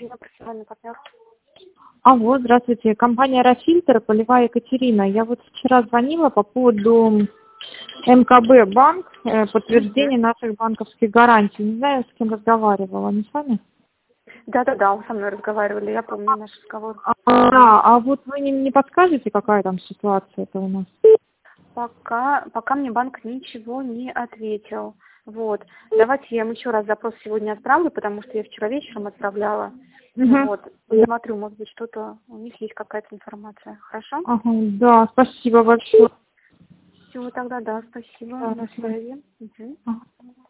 профессиональный партнер. Алло, здравствуйте. Компания «Рафильтр», Полевая Екатерина. Я вот вчера звонила по поводу МКБ банк, подтверждение наших банковских гарантий. Не знаю, с кем разговаривала. Не с вами? Да, вы со мной разговаривали, я помню наш разговор. А вот вы не подскажете, какая там ситуация-то у нас? Пока мне банк ничего не ответил. Вот. Давайте я им еще раз запрос сегодня отправлю, потому что я вчера вечером отправляла. Вот. Посмотрю, может быть, что-то у них есть какая-то информация. Хорошо? Да, спасибо большое. Все, тогда да, спасибо. До связи. Ага.